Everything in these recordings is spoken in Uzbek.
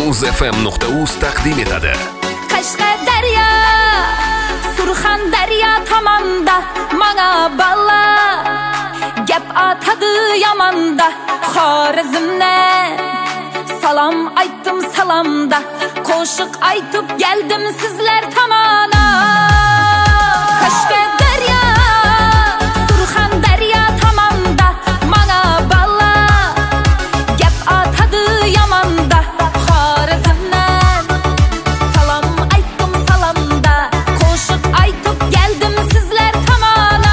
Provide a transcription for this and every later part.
muzfm.uz taqdim etadi. Qashqadaryo, Surxondaryo tomonda mana balla gap atadi yomanda. Xorazmdan salom aytdim salomda, qo'shiq aytib keldim sizlar tomona. Qashqadaryo, Surxondaryo tomonda mana balla gap atadi yomanda. Xorazmdan salom aytdim salomda, qo'shiq aytib keldim sizlar tomona.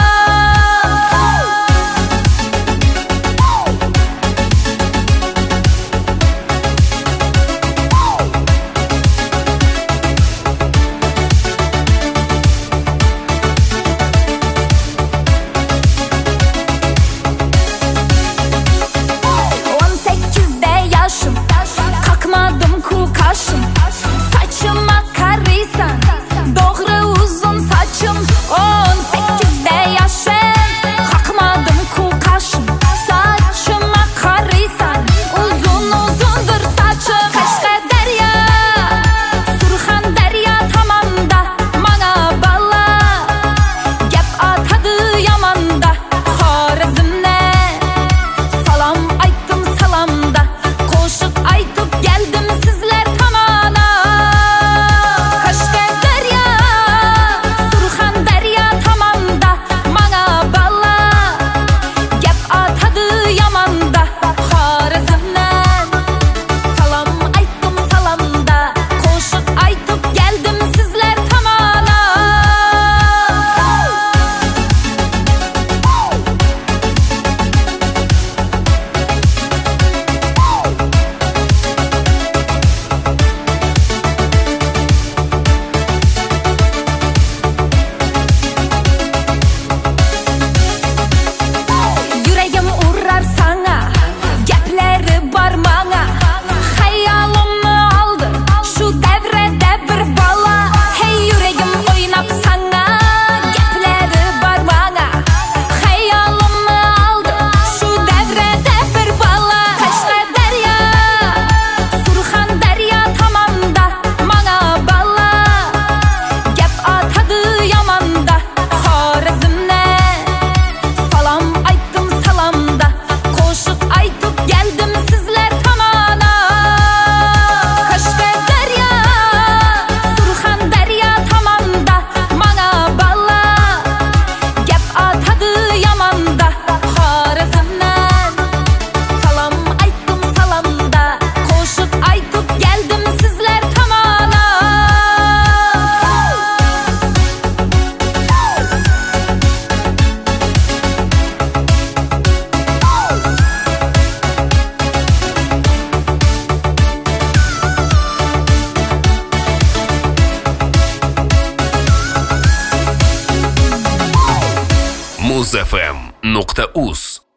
Kalkmadım ku kaşım, saçıma karıysan, doğru uzun saçım. 18'de yaşım, kalkmadım ku kaşım, saçıma karıysan, uzun uzundur saçım. Qashqadaryo, Surxondaryo tomonda mana balla gap atadi yomanda. Xorazmdan salom aytdim salomda, qo'shiq aytib keldim sizlar tomona. Qashqadaryo, Surxondaryo tomonda mana balla gap atadi yomanda. Xorazmdan salom aytdim salomda, qo'shiq aytib keldim sizlar tomona. Yüreğim uğrar sana, gapleri var bana. Hayalimni aldı şu devrede bir bala. Hey yüreğim oynap sana, gapleri var bana. Hayalimni aldı şu devrede bir bala. Qashqadaryo, Surxondaryo tomonda mana balla gap atadi yomanda. Xorazmdan salom aytdim salomda, qo'shiq aytib keldim sizlar tomona. Qashqadaryo, Surxondaryo tomonda mana balla gap atadi yomanda. Xorazmdan salom aytdim salomda, qo'shiq aytib keldim sizlar tomona. muzfm.uz